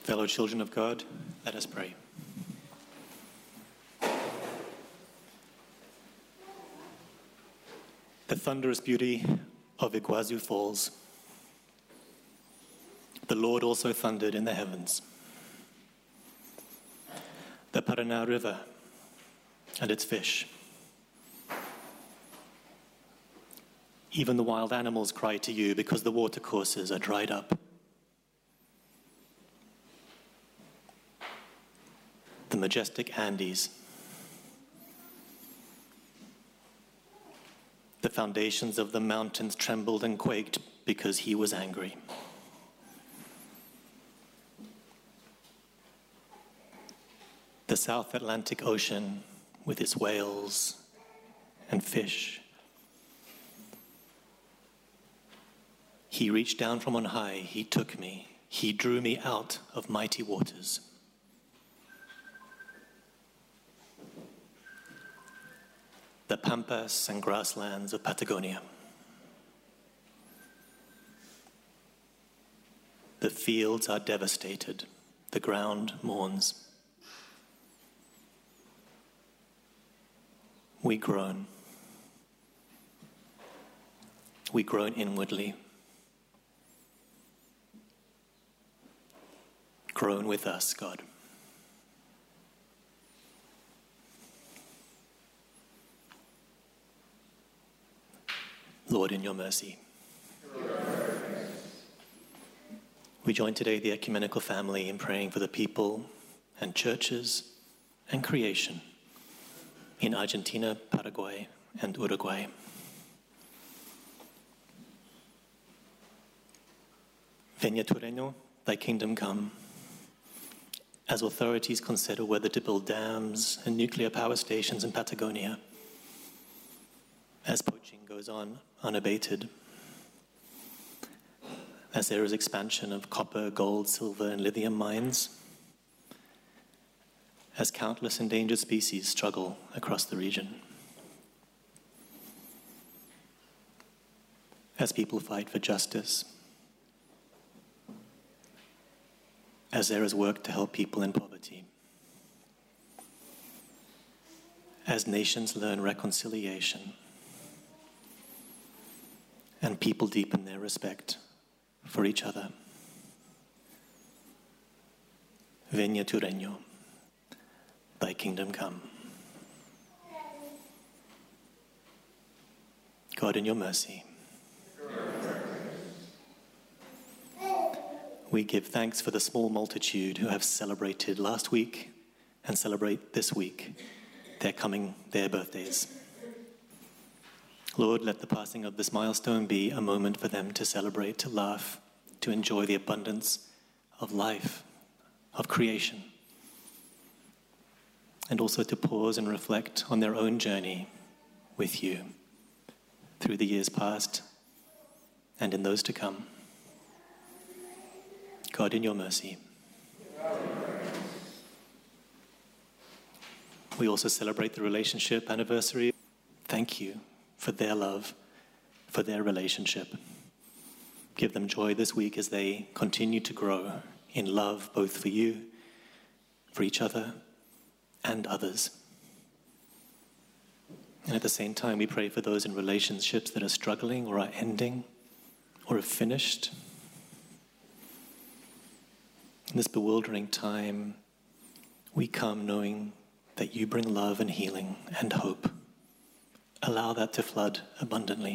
Fellow children of God, let us pray. The thunderous beauty of Iguazu Falls. The Lord also thundered in the heavens. The Paraná River and its fish. Even the wild animals cry to you because the watercourses are dried up. The majestic Andes. The foundations of the mountains trembled and quaked because he was angry. The South Atlantic Ocean with its whales and fish. He reached down from on high, he took me, he drew me out of mighty waters. The pampas and grasslands of Patagonia. The fields are devastated, the ground mourns. We groan. We groan inwardly. Groan with us, God. Lord, in your mercy. We join today the ecumenical family in praying for the people and churches and creation in Argentina, Paraguay, and Uruguay. Venha tu reino, thy kingdom come. As authorities consider whether to build dams and nuclear power stations in Patagonia, as poaching goes on unabated, as there is expansion of copper, gold, silver, and lithium mines, as countless endangered species struggle across the region, as people fight for justice, as there is work to help people in poverty, as nations learn reconciliation, and people deepen their respect for each other. Venha tu reino, thy kingdom come. God, in your mercy, we give thanks for the small multitude who have celebrated last week and celebrate this week their birthdays. Lord, let the passing of this milestone be a moment for them to celebrate, to laugh, to enjoy the abundance of life, of creation, and also to pause and reflect on their own journey with you through the years past and in those to come. God, in your mercy. We also celebrate the relationship anniversary. Thank you for their love, for their relationship. Give them joy this week as they continue to grow in love, both for you, for each other, and others. And at the same time, we pray for those in relationships that are struggling or are ending or have finished. In this bewildering time, we come knowing that you bring love and healing and hope. Allow that to flood abundantly.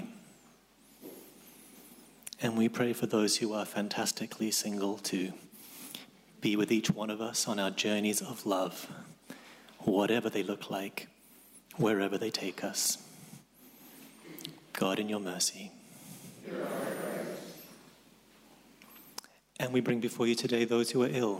And we pray for those who are fantastically single to be with each one of us on our journeys of love, whatever they look like, wherever they take us. God, in your mercy. And we bring before you today those who are ill,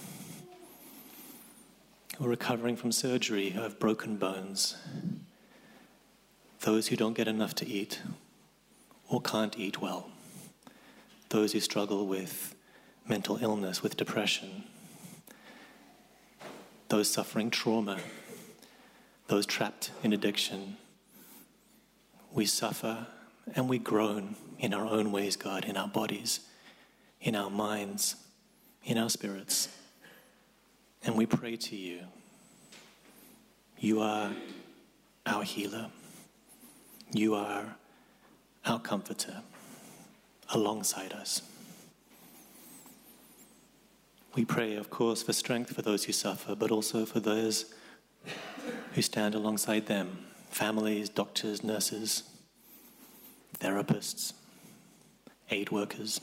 who are recovering from surgery, who have broken bones, those who don't get enough to eat or can't eat well, those who struggle with mental illness, with depression, those suffering trauma, those trapped in addiction. We suffer and we groan in our own ways, God, in our bodies, in our minds, in our spirits. And we pray to you. You are our healer. You are our comforter alongside us. We pray, of course, for strength for those who suffer, but also for those who stand alongside them, families, doctors, nurses, therapists, aid workers.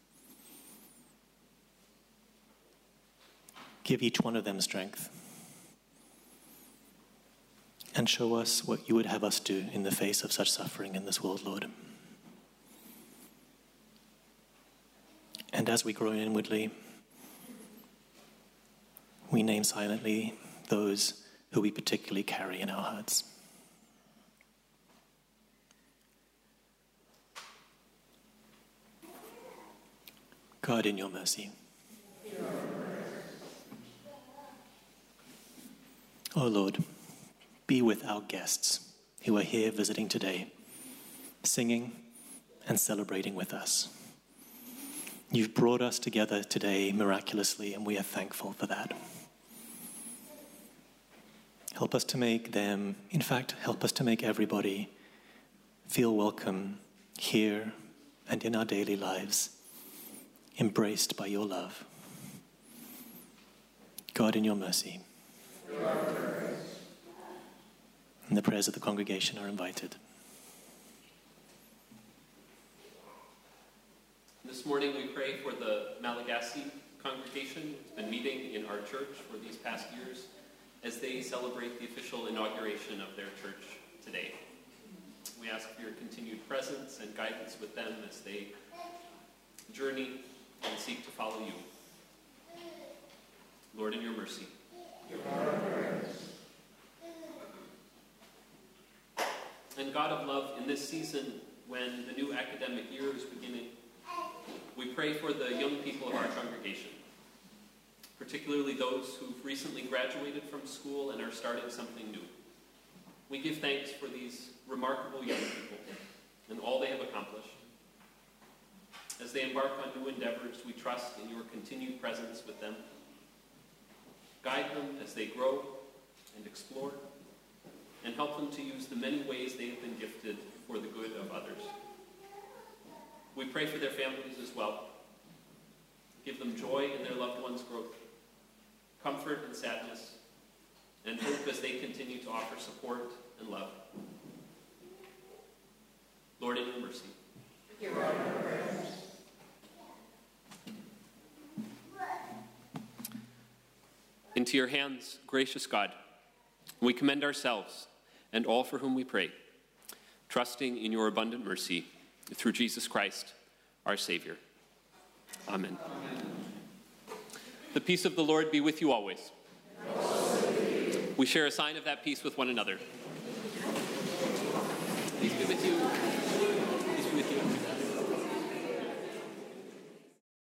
Give each one of them strength and show us what you would have us do in the face of such suffering in this world, Lord. And as we grow inwardly, we name silently those who we particularly carry in our hearts. God, in your mercy. Oh Lord, be with our guests who are here visiting today, singing and celebrating with us. You've brought us together today miraculously, and we are thankful for that. Help us to make them, in fact, help us to make everybody feel welcome here and in our daily lives, embraced by your love. God, in your mercy. And the prayers of the congregation are invited. This morning we pray for the Malagasy congregation who's been meeting in our church for these past years as they celebrate the official inauguration of their church today. We ask for your continued presence and guidance with them as they journey and seek to follow you. Lord, in your mercy. And God of love, in this season when the new academic year is beginning, we pray for the young people of our congregation, particularly those who've recently graduated from school and are starting something new. We give thanks for these remarkable young people and all they have accomplished. As they embark on new endeavors, we trust in your continued presence with them. Guide them as they grow and explore, and help them to use the many ways they have been gifted for the good of others. We pray for their families as well. Give them joy in their loved ones' growth, comfort in sadness, and hope as they continue to offer support and love. Lord, in your mercy. Into your hands, gracious God, we commend ourselves and all for whom we pray, trusting in your abundant mercy through Jesus Christ, our Savior. Amen. Amen. The peace of the Lord be with you always. We share a sign of that peace with one another. Peace be with you.